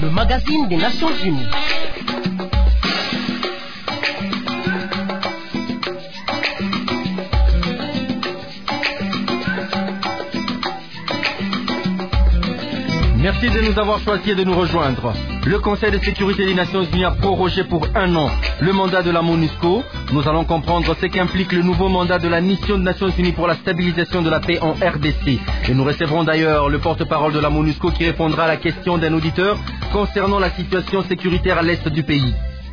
le magazine des Nations Unies. Merci de nous avoir choisi et de nous rejoindre. Le Conseil de sécurité des Nations Unies a prorogé pour 1 an le mandat de la MONUSCO. Nous allons comprendre ce qu'implique le nouveau mandat de la mission des Nations Unies pour la stabilisation de la paix en RDC. Et nous recevrons d'ailleurs le porte-parole de la MONUSCO qui répondra à la question d'un auditeur concernant la situation sécuritaire à l'est du pays.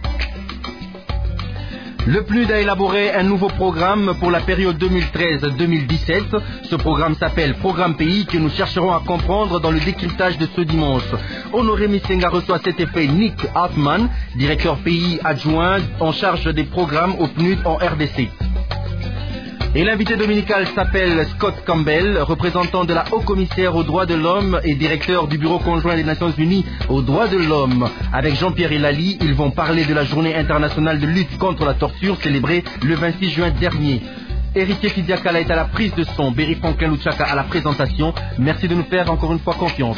Le PNUD a élaboré un nouveau programme pour la période 2013-2017. Ce programme s'appelle Programme Pays que nous chercherons à comprendre dans le décryptage de ce dimanche. Honoré Misenga reçoit à cet effet Nick Hartmann, directeur pays adjoint en charge des programmes au PNUD en RDC. Et l'invité dominical s'appelle Scott Campbell, représentant de la Haut-Commissaire aux droits de l'homme et directeur du Bureau conjoint des Nations Unies aux droits de l'homme. Avec Jean-Pierre Elali, ils vont parler de la journée internationale de lutte contre la torture célébrée le 26 juin dernier. Héritier Fidiakala est à la prise de son, Berry Franklin Luchaka à la présentation. Merci de nous faire encore une fois confiance.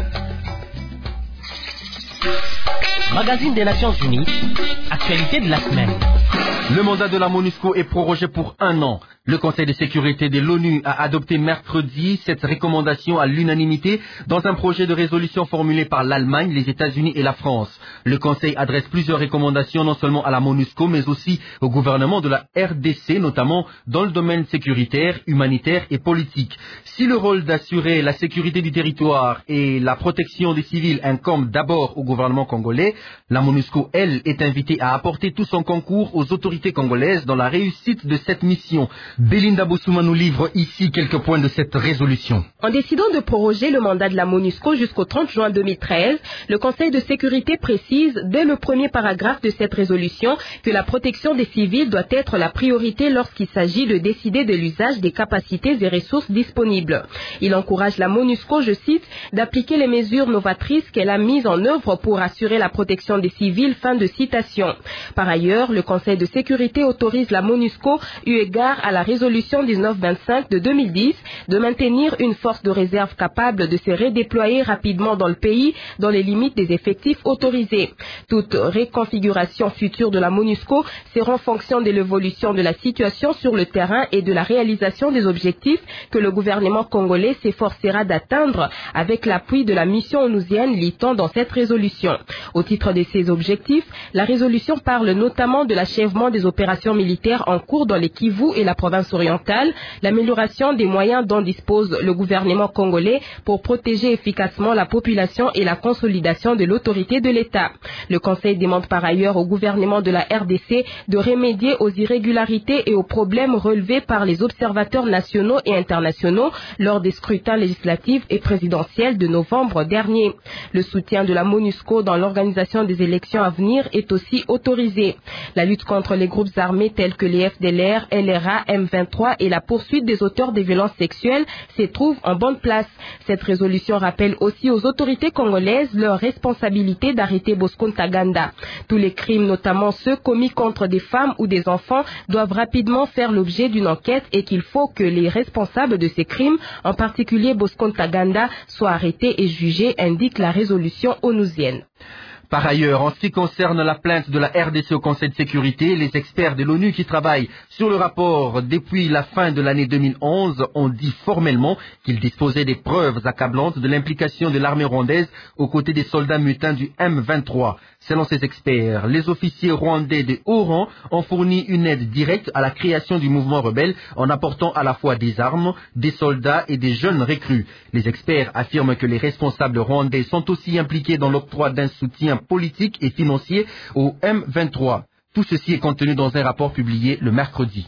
Magazine des Nations Unies, actualité de la semaine. Le mandat de la MONUSCO est prorogé pour 1 an. Le Conseil de sécurité de l'ONU a adopté mercredi cette recommandation à l'unanimité dans un projet de résolution formulé par l'Allemagne, les États-Unis et la France. Le Conseil adresse plusieurs recommandations non seulement à la MONUSCO mais aussi au gouvernement de la RDC, notamment dans le domaine sécuritaire, humanitaire et politique. Si le rôle d'assurer la sécurité du territoire et la protection des civils incombe d'abord au gouvernement congolais, la MONUSCO, elle, est invitée à apporter tout son concours aux autorités congolaises dans la réussite de cette mission. Belinda Bossouma nous livre ici quelques points de cette résolution. En décidant de proroger le mandat de la MONUSCO jusqu'au 30 juin 2013, le Conseil de sécurité précise dès le premier paragraphe de cette résolution que la protection des civils doit être la priorité lorsqu'il s'agit de décider de l'usage des capacités et ressources disponibles. Il encourage la MONUSCO, je cite, d'appliquer les mesures novatrices qu'elle a mises en œuvre pour assurer la protection des civils. Fin de citation. Par ailleurs, le Conseil de sécurité autorise la MONUSCO, eu égard à la résolution 1925 de 2010, de maintenir une force de réserve capable de se redéployer rapidement dans le pays dans les limites des effectifs autorisés. Toute reconfiguration future de la MONUSCO sera en fonction de l'évolution de la situation sur le terrain et de la réalisation des objectifs que le gouvernement congolais s'efforcera d'atteindre avec l'appui de la mission onusienne, lit-on dans cette résolution. Au titre de ces objectifs, la résolution parle notamment de l'achèvement des opérations militaires en cours dans les Kivu et la province orientale, l'amélioration des moyens dont dispose le gouvernement congolais pour protéger efficacement la population et la consolidation de l'autorité de l'État. Le Conseil demande par ailleurs au gouvernement de la RDC de remédier aux irrégularités et aux problèmes relevés par les observateurs nationaux et internationaux lors des scrutins législatifs et présidentiels de novembre dernier. Le soutien de la MONUSCO dans l'organisation des élections à venir est aussi autorisé. La lutte contre les groupes armés tels que les FDLR, LRA, M23 et la poursuite des auteurs des violences sexuelles se trouvent en bonne place. Cette résolution rappelle aussi aux autorités congolaises leur responsabilité d'arrêter Bosco Ntaganda. Tous les crimes, notamment ceux commis contre des femmes ou des enfants, doivent rapidement faire l'objet d'une enquête et qu'il faut que les responsables de ces crimes, en particulier Bosco Ntaganda, soient arrêtés et jugés, indique la résolution onusienne. Par ailleurs, en ce qui concerne la plainte de la RDC au Conseil de sécurité, les experts de l'ONU qui travaillent sur le rapport depuis la fin de l'année 2011 ont dit formellement qu'ils disposaient des preuves accablantes de l'implication de l'armée rwandaise aux côtés des soldats mutins du M23. Selon ces experts, les officiers rwandais de haut rang ont fourni une aide directe à la création du mouvement rebelle en apportant à la fois des armes, des soldats et des jeunes recrues. Les experts affirment que les responsables rwandais sont aussi impliqués dans l'octroi d'un soutien politique et financier au M23. Tout ceci est contenu dans un rapport publié le mercredi.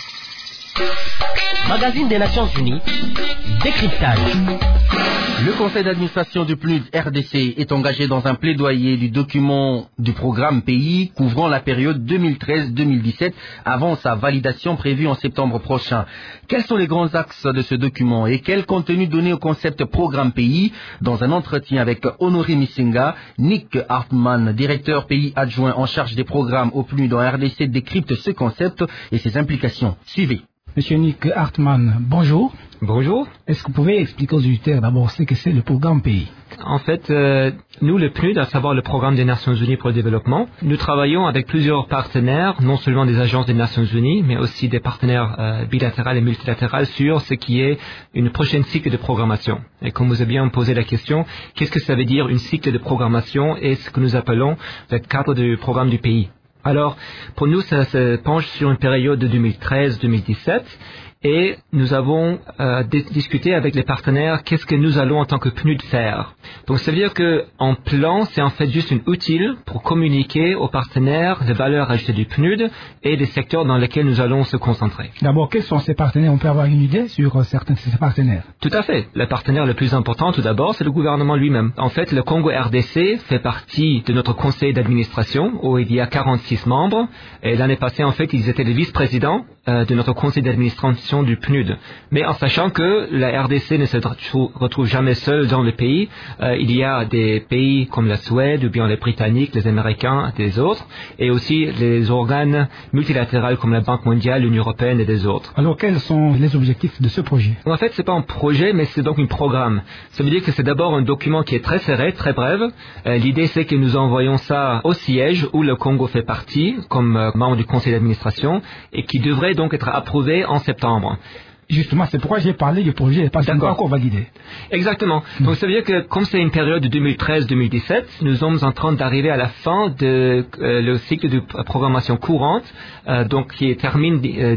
Magazine des Nations Unies, décryptage. Le conseil d'administration du PNUD RDC est engagé dans un plaidoyer du document du programme pays couvrant la période 2013-2017 avant sa validation prévue en septembre prochain. Quels sont les grands axes de ce document et quel contenu donner au concept programme pays? Dans un entretien avec Honoré Misenga, Nick Hartmann, directeur pays adjoint en charge des programmes au PNUD en RDC, décrypte ce concept et ses implications. Suivez. Monsieur Nick Hartmann, bonjour. Bonjour. Est-ce que vous pouvez expliquer aux auditeurs d'abord ce que c'est le programme pays? En fait, nous, le PNUD, à savoir le Programme des Nations Unies pour le développement, nous travaillons avec plusieurs partenaires, non seulement des agences des Nations Unies, mais aussi des partenaires bilatéraux et multilatéraux sur ce qui est une prochaine cycle de programmation. Et comme vous avez bien posé la question, qu'est-ce que ça veut dire une cycle de programmation et ce que nous appelons le cadre du programme du pays? Alors, pour nous, ça se penche sur une période de 2013-2017. Et nous avons discuté avec les partenaires qu'est-ce que nous allons en tant que PNUD faire. Donc ça veut dire qu'en plan, c'est en fait juste un outil pour communiquer aux partenaires les valeurs ajoutées du PNUD et les secteurs dans lesquels nous allons se concentrer. D'abord, quels sont ces partenaires? On peut avoir une idée sur certains de ces partenaires? Tout à fait. Le partenaire le plus important, tout d'abord, c'est le gouvernement lui-même. En fait, le Congo RDC fait partie de notre conseil d'administration où il y a 46 membres. Et l'année passée, en fait, ils étaient les vice-présidents de notre conseil d'administration du PNUD. Mais en sachant que la RDC ne se retrouve jamais seule dans le pays, il y a des pays comme la Suède ou bien les Britanniques, les Américains, des autres, et aussi les organes multilatéraux comme la Banque mondiale, l'Union européenne et des autres. Alors quels sont les objectifs de ce projet? En fait, c'est pas un projet, mais c'est donc un programme. Ça veut dire que c'est d'abord un document qui est très serré, très bref. L'idée, c'est que nous envoyons ça au siège où le Congo fait partie, comme membre du conseil d'administration, et qui devrait donc être approuvé en septembre. Justement, c'est pourquoi j'ai parlé du projet, parce qu'il n'est pas encore validé. Exactement. Donc, ça veut dire que, comme c'est une période de 2013-2017, nous sommes en train d'arriver à la fin de le cycle de programmation courante, donc qui termine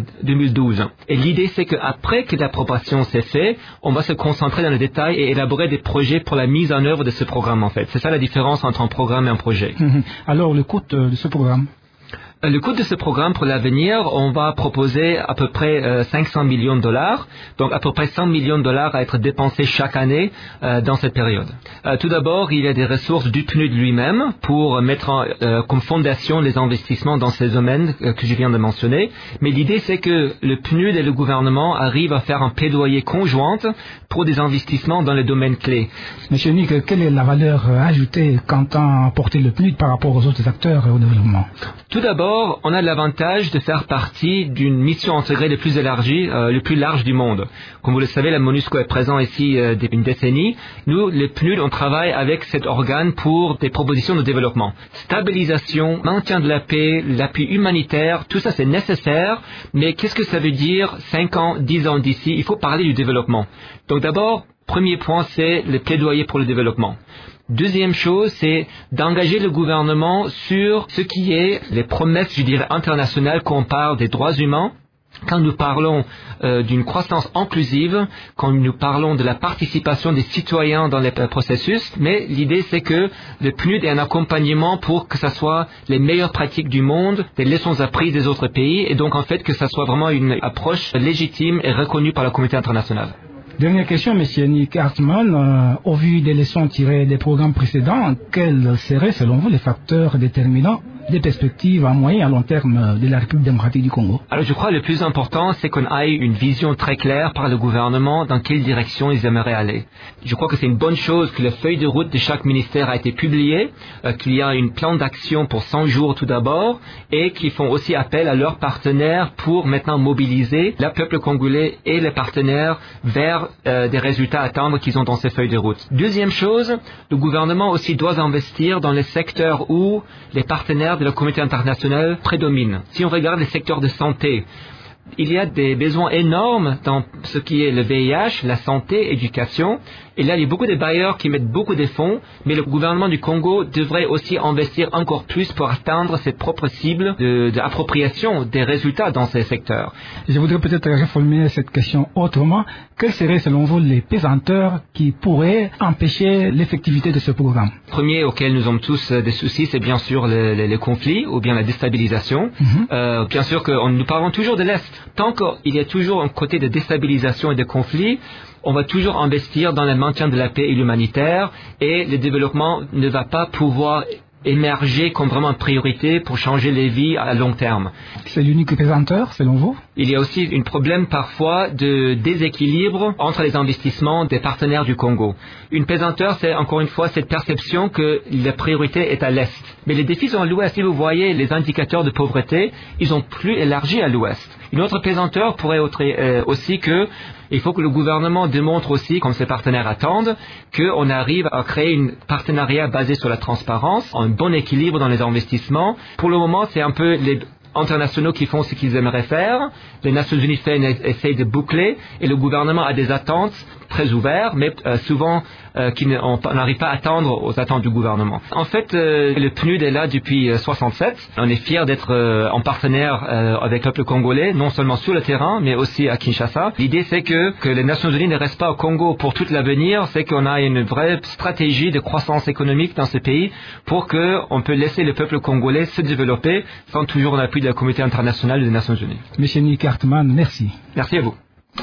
2012. Et l'idée, c'est qu'après que l'approbation s'est faite, on va se concentrer dans le détail et élaborer des projets pour la mise en œuvre de ce programme, en fait. C'est ça la différence entre un programme et un projet. Alors, le coût de ce programme? Le coût de ce programme pour l'avenir, on va proposer à peu près 500 millions de dollars, donc à peu près 100 millions de dollars à être dépensés chaque année dans cette période. Tout d'abord, il y a des ressources du PNUD lui-même pour mettre comme fondation les investissements dans ces domaines que je viens de mentionner. Mais l'idée, c'est que le PNUD et le gouvernement arrivent à faire un plaidoyer conjoint pour des investissements dans les domaines clés. Monsieur Nick, quelle est la valeur ajoutée qu'entend apporter le PNUD par rapport aux autres acteurs au développement? Tout d'abord, on a l'avantage de faire partie d'une mission intégrée le plus élargie, le plus large du monde. Comme vous le savez, la MONUSCO est présent ici depuis une décennie. Nous, les PNUD, on travaille avec cet organe pour des propositions de développement. Stabilisation, maintien de la paix, l'appui humanitaire, tout ça c'est nécessaire, mais qu'est-ce que ça veut dire 5 ans, 10 ans d'ici? Il faut parler du développement. Donc d'abord, premier point, c'est le plaidoyer pour le développement. Deuxième chose, c'est d'engager le gouvernement sur ce qui est les promesses, je dirais, internationales quand on parle des droits humains. Quand nous parlons d'une croissance inclusive, quand nous parlons de la participation des citoyens dans les processus, mais l'idée c'est que le PNUD est un accompagnement pour que ça soit les meilleures pratiques du monde, des leçons apprises des autres pays, et donc en fait que ça soit vraiment une approche légitime et reconnue par la communauté internationale. Dernière question, M. Nick Hartmann. Au vu des leçons tirées des programmes précédents, quels seraient selon vous les facteurs déterminants des perspectives à moyen et à long terme de la République démocratique du Congo? Alors je crois que le plus important, c'est qu'on ait une vision très claire par le gouvernement dans quelle direction ils aimeraient aller. Je crois que c'est une bonne chose que la feuille de route de chaque ministère a été publiée, qu'il y a un plan d'action pour 100 jours tout d'abord, et qu'ils font aussi appel à leurs partenaires pour maintenant mobiliser le peuple congolais et les partenaires vers des résultats à attendre qu'ils ont dans ces feuilles de route. Deuxième chose, le gouvernement aussi doit investir dans les secteurs où les partenaires de la communauté internationale prédomine. Si on regarde les secteurs de santé, il y a des besoins énormes dans ce qui est le VIH, la santé, l'éducation. Et là, il y a beaucoup de bailleurs qui mettent beaucoup de fonds, mais le gouvernement du Congo devrait aussi investir encore plus pour atteindre ses propres cibles d'appropriation des résultats dans ces secteurs. Je voudrais peut-être reformuler cette question autrement. Quels seraient selon vous les pesanteurs qui pourraient empêcher l'effectivité de ce programme? Le premier auquel nous avons tous des soucis, c'est bien sûr les conflits ou bien la déstabilisation. Bien sûr que nous parlons toujours de l'Est. Tant qu'il y a toujours un côté de déstabilisation et de conflit, on va toujours investir dans le maintien de la paix et l'humanitaire, et le développement ne va pas pouvoir émerger comme vraiment une priorité pour changer les vies à long terme. C'est l'unique pesanteur, selon vous? Il y a aussi un problème parfois de déséquilibre entre les investissements des partenaires du Congo. Une pesanteur, c'est encore une fois cette perception que la priorité est à l'Est. Mais les défis sont à l'Ouest. Si vous voyez les indicateurs de pauvreté, ils ont plus élargi à l'Ouest. Une autre pesanteur pourrait être aussi que Il faut que le gouvernement démontre aussi, comme ses partenaires attendent, qu'on arrive à créer un partenariat basé sur la transparence, un bon équilibre dans les investissements. Pour le moment, c'est un peu les internationaux qui font ce qu'ils aimeraient faire. Les Nations Unies essayent de boucler et le gouvernement a des attentes très ouvertes, mais souvent on n'arrive pas à attendre aux attentes du gouvernement. En fait, le PNUD est là depuis 67. On est fiers d'être en partenaire avec le peuple congolais, non seulement sur le terrain, mais aussi à Kinshasa. L'idée, c'est que les Nations Unies ne restent pas au Congo pour tout l'avenir, c'est qu'on a une vraie stratégie de croissance économique dans ce pays pour qu'on peut laisser le peuple congolais se développer sans toujours l'appui de la communauté internationale des Nations Unies. Monsieur Nick Hartmann, merci. Merci à vous.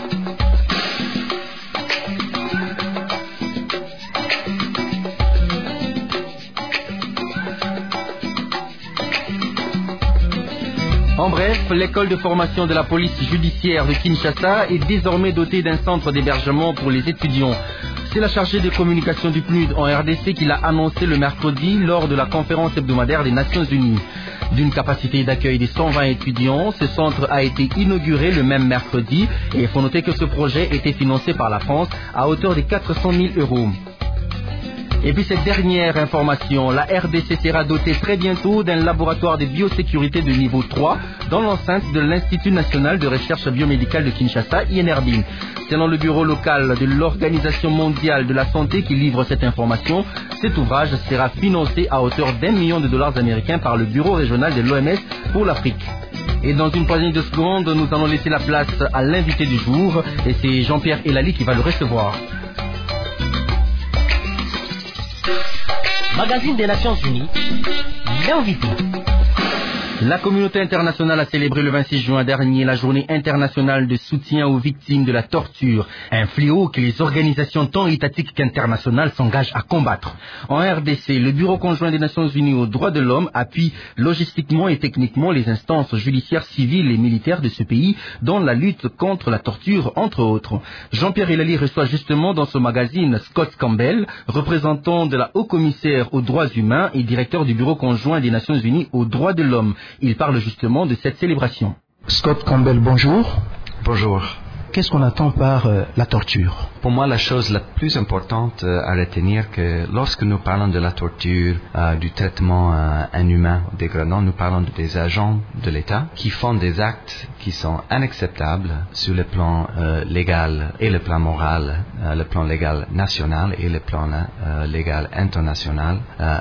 En bref, l'école de formation de la police judiciaire de Kinshasa est désormais dotée d'un centre d'hébergement pour les étudiants. C'est la chargée de communication du PNUD en RDC qui l'a annoncé le mercredi lors de la conférence hebdomadaire des Nations Unies. D'une capacité d'accueil de 120 étudiants, ce centre a été inauguré le même mercredi et il faut noter que ce projet était financé par la France à hauteur de 400 000 €. Et puis cette dernière information, la RDC sera dotée très bientôt d'un laboratoire de biosécurité de niveau 3 dans l'enceinte de l'Institut national de recherche biomédicale de Kinshasa, INRBIN. Selon le bureau local de l'Organisation mondiale de la santé qui livre cette information, cet ouvrage sera financé à hauteur d'1 million de dollars américains par le bureau régional de l'OMS pour l'Afrique. Et dans une poignée de secondes, nous allons laisser la place à l'invité du jour et c'est Jean-Pierre Elali qui va le recevoir. Magazine des Nations Unies, l'invité. La communauté internationale a célébré le 26 juin dernier la journée internationale de soutien aux victimes de la torture, un fléau que les organisations tant étatiques qu'internationales s'engagent à combattre. En RDC, le Bureau conjoint des Nations Unies aux droits de l'homme appuie logistiquement et techniquement les instances judiciaires civiles et militaires de ce pays dans la lutte contre la torture, entre autres. Jean-Pierre Elali reçoit justement dans ce magazine Scott Campbell, représentant de la haut-commissaire aux droits humains et directeur du Bureau conjoint des Nations Unies aux droits de l'homme. Il parle justement de cette célébration. Scott Campbell, bonjour. Bonjour. Qu'est-ce qu'on attend par la torture? Pour moi, la chose la plus importante à retenir, que lorsque nous parlons de la torture, du traitement inhumain, dégradant, nous parlons des agents de l'État qui font des actes qui sont inacceptables sur le plan légal et le plan moral, le plan légal national et le plan légal international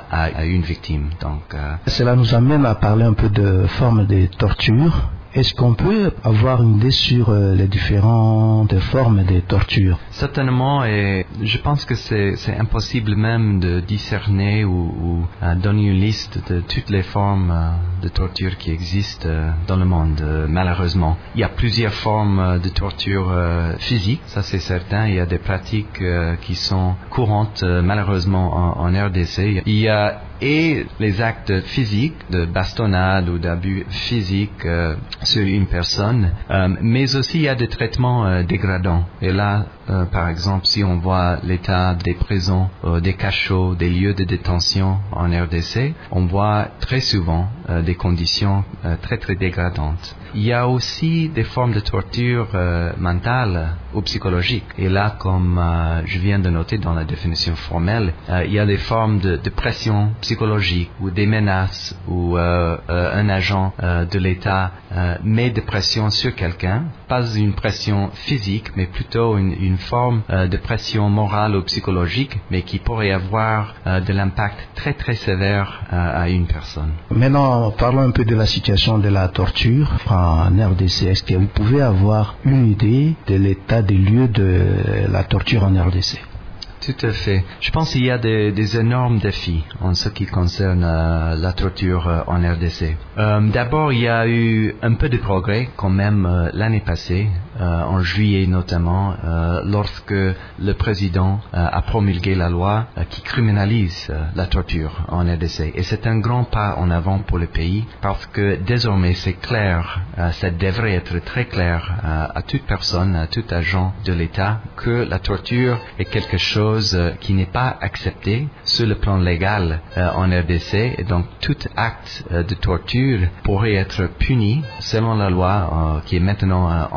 à une victime. Donc, cela nous amène à parler un peu de formes de torture. Est-ce qu'on peut avoir une idée sur les différentes formes de torture? Certainement, et je pense que c'est impossible même de discerner ou donner une liste de toutes les formes de torture qui existent dans le monde, malheureusement. Il y a plusieurs formes de torture physique, ça c'est certain. Il y a des pratiques qui sont courantes, malheureusement, en RDC. Il y a et les actes physiques de bastonnade ou d'abus physiques sur une personne, mais aussi il y a des traitements dégradants. Et là, par exemple, si on voit l'état des prisons, des cachots, des lieux de détention en RDC, on voit très souvent des conditions très très dégradantes. Il y a aussi des formes de torture mentale ou psychologique. Et là, comme je viens de noter dans la définition formelle, il y a des formes de pression psychologique ou des menaces où un agent de l'État met de pression sur quelqu'un, pas une pression physique, mais plutôt une forme de pression morale ou psychologique, mais qui pourrait avoir de l'impact très très sévère à une personne. Maintenant, parlons un peu de la situation de la torture en RDC. Est-ce que vous pouvez avoir une idée de l'état des lieux de la torture en RDC? Tout à fait. Je pense qu'il y a des énormes défis en ce qui concerne la torture en RDC. D'abord, il y a eu un peu de progrès quand même l'année passée, en juillet notamment, lorsque le président a promulgué la loi qui criminalise la torture en RDC. Et c'est un grand pas en avant pour le pays parce que désormais c'est clair, ça devrait être très clair à toute personne, à tout agent de l'État que la torture est quelque chose qui n'est pas accepté sur le plan légal en RDC, et donc tout acte de torture pourrait être puni selon la loi qui est maintenant en vigueur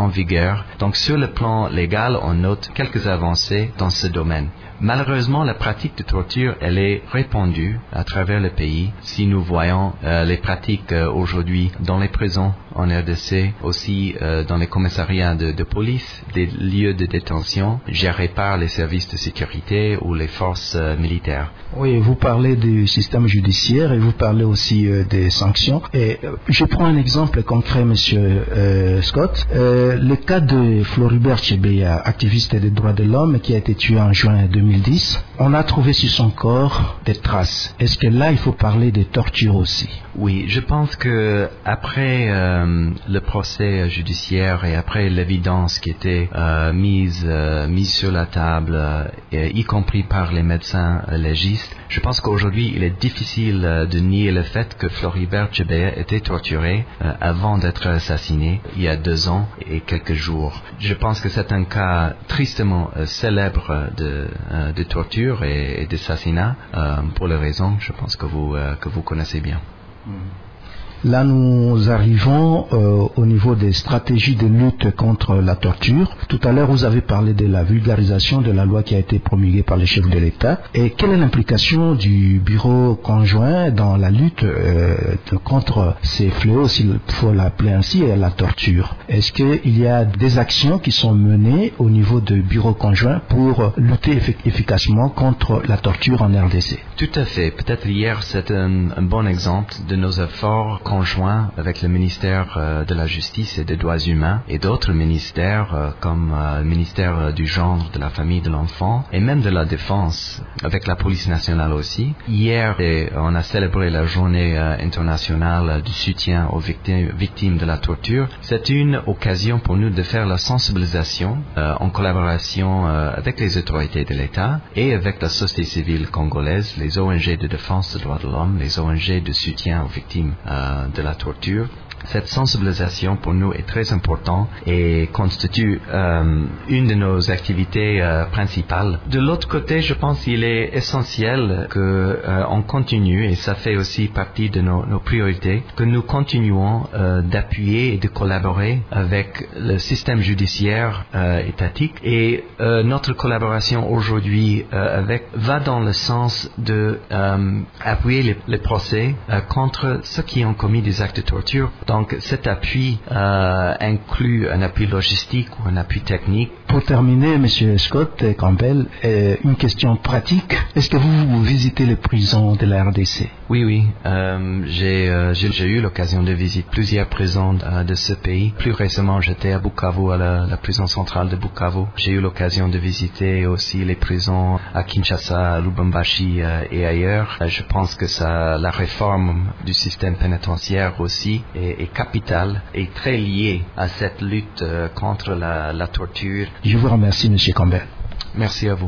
torteurs. Donc sur le plan légal, on note quelques avancées dans ce domaine. Malheureusement, la pratique de torture, elle est répandue à travers le pays. Si nous voyons les pratiques aujourd'hui dans les prisons en RDC, aussi dans les commissariats de police, des lieux de détention gérés par les services de sécurité ou les forces militaires. Oui, vous parlez du système judiciaire et vous parlez aussi des sanctions. Et je prends un exemple concret, Monsieur Scott. Le cas de Floribert Chebeya, activiste des droits de l'homme, qui a été tué en juin 2010. On a trouvé sur son corps des traces. Est-ce que là, il faut parler de torture aussi? Oui, je pense que après le procès judiciaire et après l'évidence qui était mise sur la table, y compris par les médecins légistes, je pense qu'aujourd'hui, il est difficile de nier le fait que Floribert Chebeya était torturé avant d'être assassiné il y a 2 ans et quelques jours. Je pense que c'est un cas tristement célèbre de torture et d'assassinat pour les raisons, je pense que vous connaissez bien. Là, nous arrivons au niveau des stratégies de lutte contre la torture. Tout à l'heure, vous avez parlé de la vulgarisation de la loi qui a été promulguée par le chef de l'État. Et quelle est l'implication du bureau conjoint dans la lutte contre ces fléaux, s'il faut l'appeler ainsi, et la torture? Est-ce qu'il y a des actions qui sont menées au niveau du bureau conjoint pour lutter efficacement contre la torture en RDC? Tout à fait. Peut-être hier, c'est un bon exemple de nos efforts conjoints avec le ministère de la Justice et des Droits humains et d'autres ministères comme le ministère du Genre, de la Famille, de l'Enfant et même de la Défense, avec la Police nationale aussi. Hier, on a célébré la journée internationale du soutien aux victimes de la torture. C'est une occasion pour nous de faire la sensibilisation en collaboration avec les autorités de l'État et avec la société civile congolaise, les ONG de défense des droits de l'homme, les ONG de soutien aux victimes de la torture. Cette sensibilisation pour nous est très importante et constitue une de nos activités principales. De l'autre côté, je pense qu'il est essentiel qu'on continue, et ça fait aussi partie de nos priorités, que nous continuons d'appuyer et de collaborer avec le système judiciaire étatique. Et notre collaboration aujourd'hui va dans le sens de appuyer les procès contre ceux qui ont commis des actes de torture. Donc cet appui inclut un appui logistique ou un appui technique. Pour terminer, M. Scott Campbell, une question pratique. Est-ce que vous visitez les prisons de la RDC? Oui. J'ai eu l'occasion de visiter plusieurs prisons de ce pays. Plus récemment, j'étais à Bukavu, à la prison centrale de Bukavu. J'ai eu l'occasion de visiter aussi les prisons à Kinshasa, à Lubumbashi et ailleurs. Je pense que la réforme du système pénitentiaire aussi est capitale et très liée à cette lutte contre la torture. Je vous remercie, M. Campbell. Merci à vous.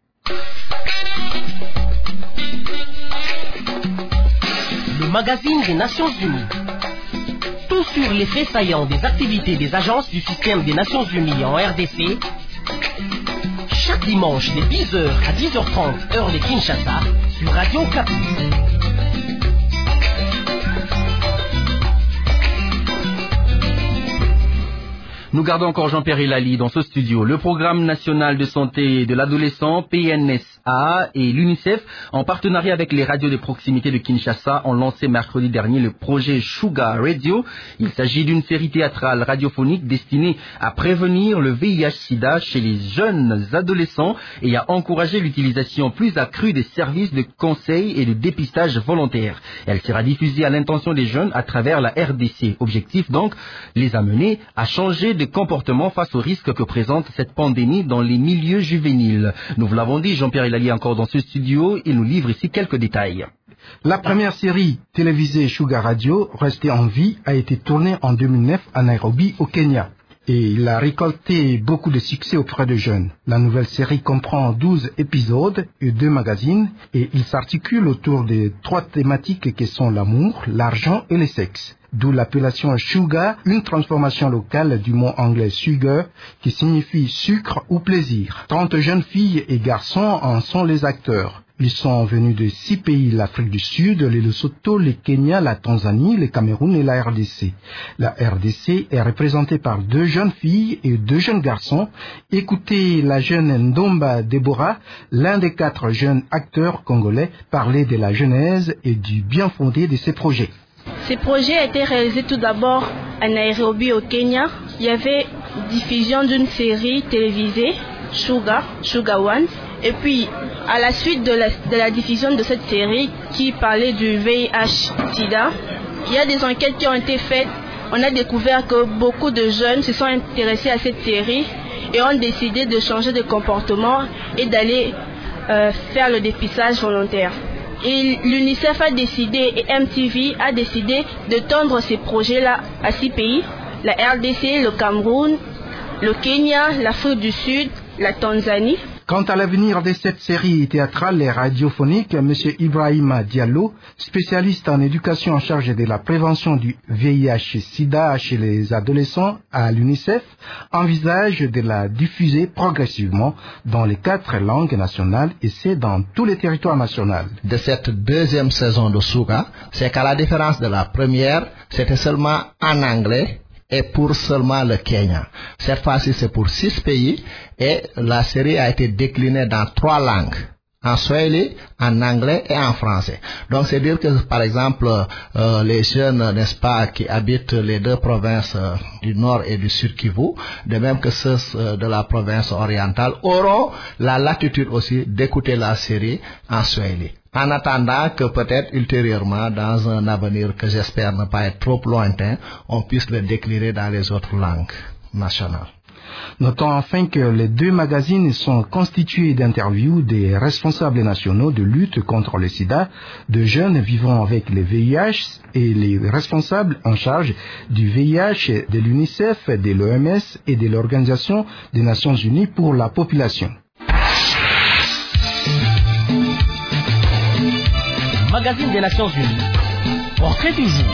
Le magazine des Nations Unies. Tout sur les faits saillants des activités des agences du système des Nations Unies en RDC. Chaque dimanche de 10h à 10h30 heure de Kinshasa sur Radio Okapi. Nous gardons encore Jean-Pierre Elali dans ce studio. Le Programme national de santé de l'adolescent, PNSA, et l'UNICEF, en partenariat avec les radios de proximité de Kinshasa, ont lancé mercredi dernier le projet Sugar Radio. Il s'agit d'une série théâtrale radiophonique destinée à prévenir le VIH-Sida chez les jeunes adolescents et à encourager l'utilisation plus accrue des services de conseil et de dépistage volontaire. Elle sera diffusée à l'intention des jeunes à travers la RDC. Objectif donc, les amener à changer de comportement face aux risques que présente cette pandémie dans les milieux juvéniles. Nous vous l'avons dit, Jean-Pierre Elali est encore dans ce studio, il nous livre ici quelques détails. La première série télévisée Sugar Radio, restée en vie, a été tournée en 2009 à Nairobi, au Kenya. Et il a récolté beaucoup de succès auprès de jeunes. La nouvelle série comprend 12 épisodes et 2 magazines et il s'articule autour de 3 thématiques qui sont l'amour, l'argent et le sexe. D'où l'appellation Sugar, une transformation locale du mot anglais sugar qui signifie sucre ou plaisir. 30 jeunes filles et garçons en sont les acteurs. Ils sont venus de 6 pays, l'Afrique du Sud, le Lesotho, le Kenya, la Tanzanie, le Cameroun et la RDC. La RDC est représentée par 2 jeunes filles et 2 jeunes garçons. Écoutez la jeune Ndomba Deborah, l'un des 4 jeunes acteurs congolais, parler de la genèse et du bien fondé de ces projets. Ces projets a été réalisés tout d'abord à Nairobi au Kenya. Il y avait diffusion d'une série télévisée, Sugar One. Et puis, à la suite de la diffusion de cette série qui parlait du VIH-Sida, il y a des enquêtes qui ont été faites. On a découvert que beaucoup de jeunes se sont intéressés à cette série et ont décidé de changer de comportement et d'aller faire le dépistage volontaire. Et l'UNICEF a décidé, et MTV a décidé de tendre ces projets-là à 6 pays, la RDC, le Cameroun, le Kenya, l'Afrique du Sud, la Tanzanie. Quant à l'avenir de cette série théâtrale et radiophonique, M. Ibrahima Diallo, spécialiste en éducation en charge de la prévention du VIH-Sida chez les adolescents à l'UNICEF, envisage de la diffuser progressivement dans les 4 langues nationales et c'est dans tous les territoires nationaux. De cette deuxième saison de Suga, c'est qu'à la différence de la première, c'était seulement en anglais et pour seulement le Kenya. Cette fois-ci, c'est pour 6 pays et la série a été déclinée dans 3 langues. En swahili, en anglais et en français. Donc, c'est dire que, par exemple, les jeunes, n'est-ce pas, qui habitent les 2 provinces du Nord et du Sud Kivu, de même que ceux de la province orientale, auront la latitude aussi d'écouter la série en swahili. En attendant que peut-être ultérieurement, dans un avenir que j'espère ne pas être trop lointain, on puisse le décliner dans les autres langues nationales. Notons enfin que les 2 magazines sont constitués d'interviews des responsables nationaux de lutte contre le sida, de jeunes vivant avec le VIH et les responsables en charge du VIH de l'UNICEF, de l'OMS et de l'Organisation des Nations Unies pour la population. Magazine des Nations Unies. Portrait du jour.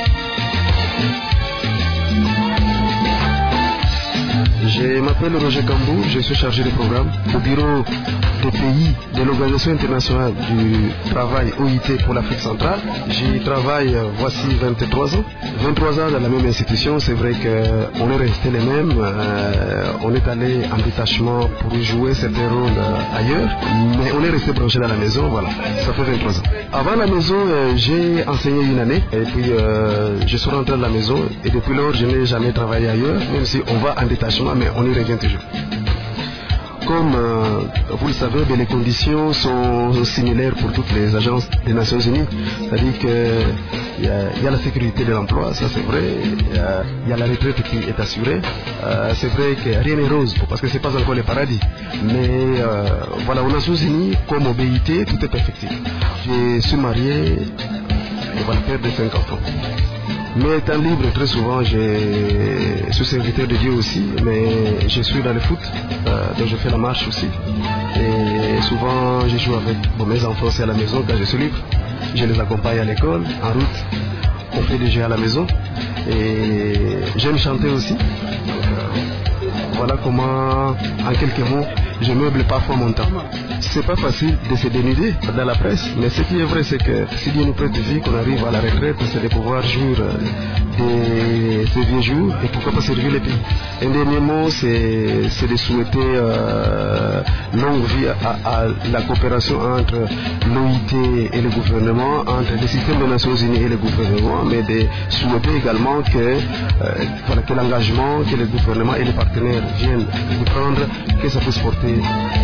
Je m'appelle Roger Cambou, je suis chargé de programme au bureau des pays de l'Organisation internationale du travail OIT pour l'Afrique centrale. J'y travaille voici 23 ans. 23 ans dans la même institution, c'est vrai qu'on est resté les mêmes. On est allé en détachement pour jouer certains rôles ailleurs, mais on est resté branché dans la maison, voilà, ça fait 23 ans. Avant la maison, j'ai enseigné une année et puis je suis rentré dans la maison et depuis lors, je n'ai jamais travaillé ailleurs, même si on va en détachement, mais on y revient toujours. Comme vous le savez, les conditions sont similaires pour toutes les agences des Nations Unies. C'est-à-dire qu'il y a la sécurité de l'emploi, ça c'est vrai. Il y a la retraite qui est assurée. C'est vrai que rien n'est rose, parce que ce n'est pas encore le paradis. Mais voilà, aux Nations Unies, comme au BIT, tout est perfectible. Je suis marié et voilà, père de 5 enfants. Mais étant libre, très souvent, je suis serviteur de Dieu aussi, mais je suis dans le foot, donc je fais la marche aussi. Et souvent, je joue avec mes enfants aussi à la maison quand je suis libre. Je les accompagne à l'école, en route, on fait des jeux à la maison. Et j'aime chanter aussi. Donc, voilà comment, en quelques mots, je meuble parfois mon temps. C'est pas facile de se dénuder dans la presse, mais ce qui est vrai, c'est que si Dieu nous prête vie, qu'on arrive à la retraite, c'est de pouvoir jouir de ces vieux jours et pourquoi pas servir les pays. Un dernier mot, c'est de souhaiter longue vie à la coopération entre l'OIT et le gouvernement, entre le système des Nations Unies et le gouvernement, mais de souhaiter également que l'engagement que le gouvernement et les partenaires viennent de prendre, que ça puisse porter.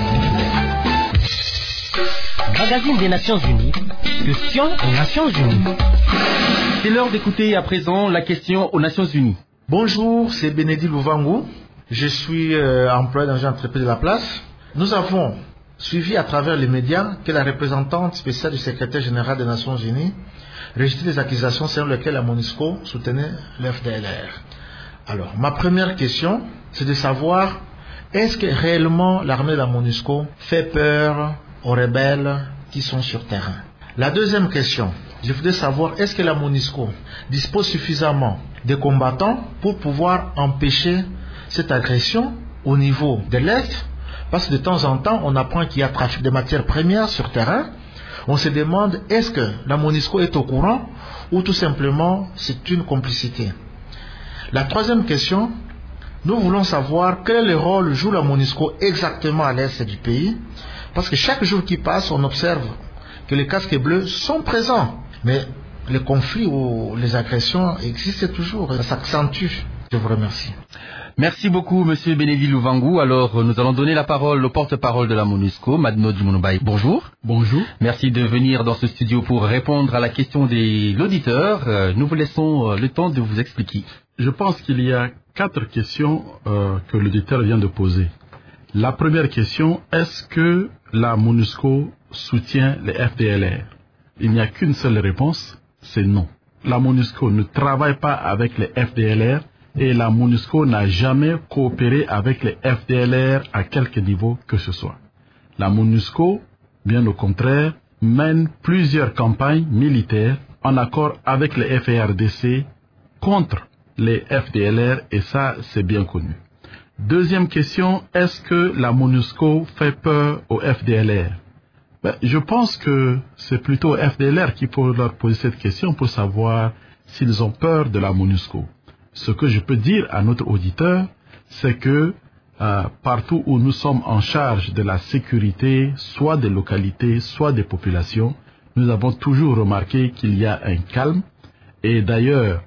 Magazine des Nations Unies. Question aux Nations Unies. C'est l'heure d'écouter à présent la question aux Nations Unies. Bonjour, c'est Bénédicte Louvango. Je suis employé dans une entreprise de la place. Nous avons suivi à travers les médias que la représentante spéciale du secrétaire général des Nations Unies rejetait des accusations selon lesquelles la MONUSCO soutenait l'FDLR. Alors, ma première question, c'est de savoir, est-ce que réellement l'armée de la MONUSCO fait peur aux rebelles qui sont sur terrain? La deuxième question, je voudrais savoir, est-ce que la MONUSCO dispose suffisamment de combattants pour pouvoir empêcher cette agression au niveau de l'Est, Parce que de temps en temps, on apprend qu'il y a trafic de matières premières sur terrain. On se demande, est-ce que la MONUSCO est au courant ou tout simplement c'est une complicité? La troisième question, nous voulons savoir quel est le rôle joue la MONUSCO exactement à l'est du pays. Parce que chaque jour qui passe, on observe que les casques bleus sont présents. Mais les conflits ou les agressions existent toujours, ça s'accentue. Je vous remercie. Merci beaucoup, Monsieur Benedi Luvangu. Alors, nous allons donner la parole au porte-parole de la MONUSCO, Madno Djimounoubaye. Bonjour. Bonjour. Merci de venir dans ce studio pour répondre à la question de l'auditeur. Nous vous laissons le temps de vous expliquer. Je pense qu'il y a 4 questions que l'auditeur vient de poser. La première question, est-ce que la MONUSCO soutient les FDLR? Il n'y a qu'une seule réponse, c'est non. La MONUSCO ne travaille pas avec les FDLR et la MONUSCO n'a jamais coopéré avec les FDLR à quelque niveau que ce soit. La MONUSCO, bien au contraire, mène plusieurs campagnes militaires en accord avec les FARDC contre les FDLR et ça, c'est bien connu. Deuxième question, est-ce que la MONUSCO fait peur aux FDLR? Je pense que c'est plutôt aux FDLR qu'il faut leur poser cette question pour savoir s'ils ont peur de la MONUSCO. Ce que je peux dire à notre auditeur, c'est que partout où nous sommes en charge de la sécurité, soit des localités, soit des populations, nous avons toujours remarqué qu'il y a un calme. Et d'ailleurs,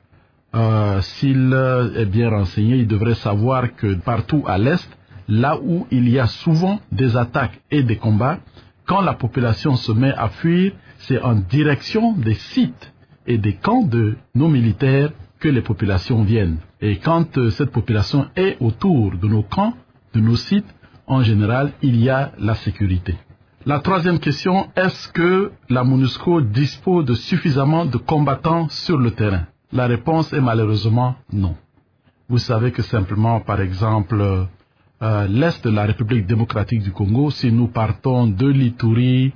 s'il est bien renseigné, il devrait savoir que partout à l'Est, là où il y a souvent des attaques et des combats, quand la population se met à fuir, c'est en direction des sites et des camps de nos militaires que les populations viennent. Et quand cette population est autour de nos camps, de nos sites, en général, il y a la sécurité. La troisième question, est-ce que la MONUSCO dispose de suffisamment de combattants sur le terrain? La réponse est malheureusement non. Vous savez que simplement, par exemple, l'Est de la République démocratique du Congo, si nous partons de l'Ituri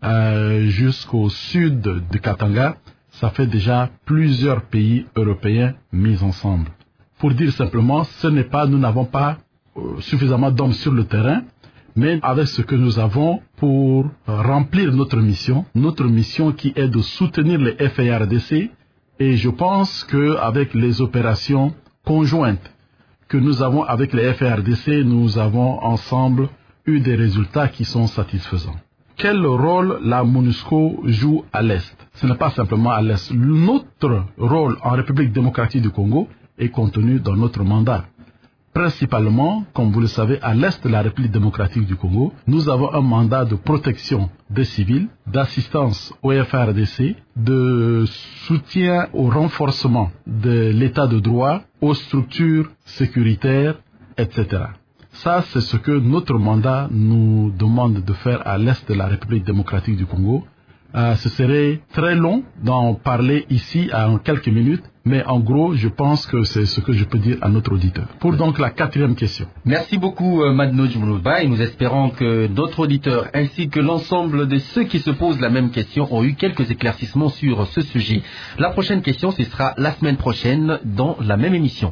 jusqu'au sud de Katanga, ça fait déjà plusieurs pays européens mis ensemble. Pour dire simplement, nous n'avons pas suffisamment d'hommes sur le terrain, mais avec ce que nous avons pour remplir notre mission qui est de soutenir les FARDC, et je pense qu'avec les opérations conjointes que nous avons avec les FARDC, nous avons ensemble eu des résultats qui sont satisfaisants. Quel rôle la MONUSCO joue à l'Est? Ce n'est pas simplement à l'Est. Notre rôle en République démocratique du Congo est contenu dans notre mandat. Principalement, comme vous le savez, à l'Est de la République démocratique du Congo, nous avons un mandat de protection des civils, d'assistance au FARDC, de soutien au renforcement de l'état de droit, aux structures sécuritaires, etc. Ça, c'est ce que notre mandat nous demande de faire à l'Est de la République démocratique du Congo. Ce serait très long d'en parler ici en quelques minutes, mais en gros, je pense que c'est ce que je peux dire à notre auditeur. Pour donc la 4e question. Merci beaucoup, Madno Djimounoubaye. Nous espérons que d'autres auditeurs, ainsi que l'ensemble de ceux qui se posent la même question, ont eu quelques éclaircissements sur ce sujet. La prochaine question, ce sera la semaine prochaine dans la même émission.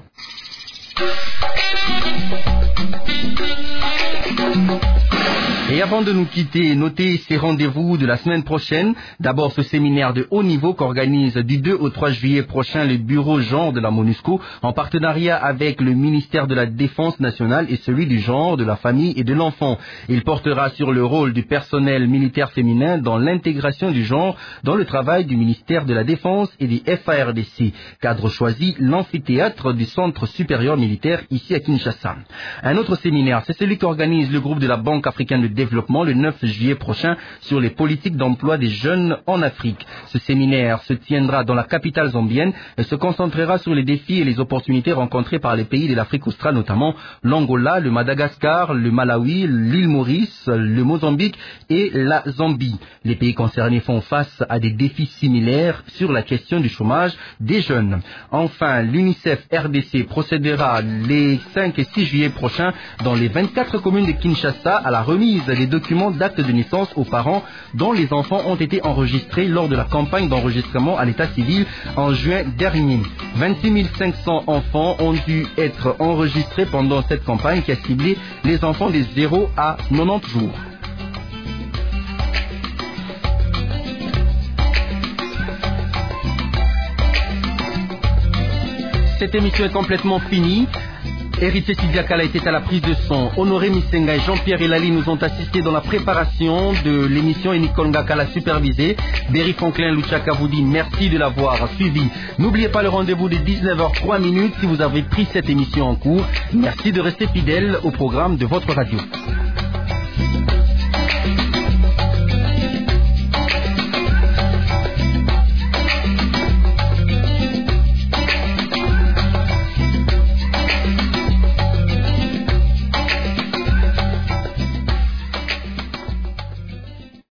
Et avant de nous quitter, notez ces rendez-vous de la semaine prochaine. D'abord, ce séminaire de haut niveau qu'organise du 2 au 3 juillet prochain le bureau genre de la MONUSCO en partenariat avec le ministère de la Défense nationale et celui du genre, de la famille et de l'enfant. Il portera sur le rôle du personnel militaire féminin dans l'intégration du genre dans le travail du ministère de la Défense et du FARDC. Cadre choisi, l'amphithéâtre du Centre supérieur militaire ici à Kinshasa. Un autre séminaire, c'est celui qu'organise le groupe de la Banque africaine de développement le 9 juillet prochain sur les politiques d'emploi des jeunes en Afrique. Ce séminaire se tiendra dans la capitale zambienne et se concentrera sur les défis et les opportunités rencontrées par les pays de l'Afrique australe, notamment l'Angola, le Madagascar, le Malawi, l'île Maurice, le Mozambique et la Zambie. Les pays concernés font face à des défis similaires sur la question du chômage des jeunes. Enfin, l'UNICEF RDC procédera les 5 et 6 juillet prochains dans les 24 communes de Kinshasa à la remise des documents d'acte de naissance aux parents dont les enfants ont été enregistrés lors de la campagne campagne d'enregistrement à l'état civil en juin dernier. 26 500 enfants ont dû être enregistrés pendant cette campagne qui a ciblé les enfants de 0 à 90 jours. Cette émission est complètement finie. Héritier Sidiakala était à la prise de son. Honoré Misenga et Jean-Pierre Elali nous ont assistés dans la préparation de l'émission et Nicole Ngaka l'a supervisé. Berry Franklin Luchaka vous dit merci de l'avoir suivi. N'oubliez pas le rendez-vous de 19h03 si vous avez pris cette émission en cours. Merci de rester fidèle au programme de votre radio.